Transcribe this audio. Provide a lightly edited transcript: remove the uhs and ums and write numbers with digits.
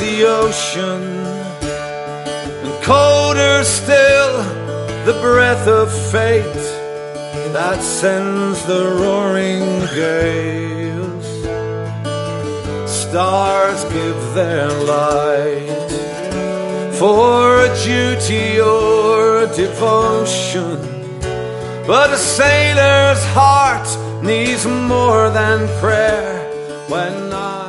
the ocean, and colder still the breath of fate that sends the roaring gales. Stars give their light for a duty or devotion, but a sailor's heart needs more than prayer when